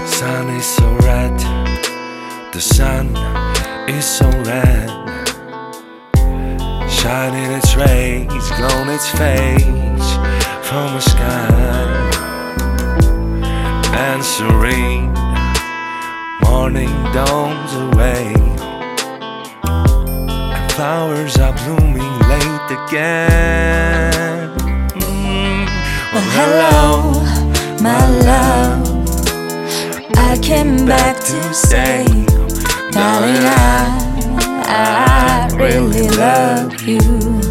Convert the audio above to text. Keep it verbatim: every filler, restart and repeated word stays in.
Sun is so red, the sun is so red, shining its rays, glowing its face from the sky. And serene morning dawns away, and flowers are blooming late again. mm. Well, hello, my love, I came back to say, darling, I, I really love you.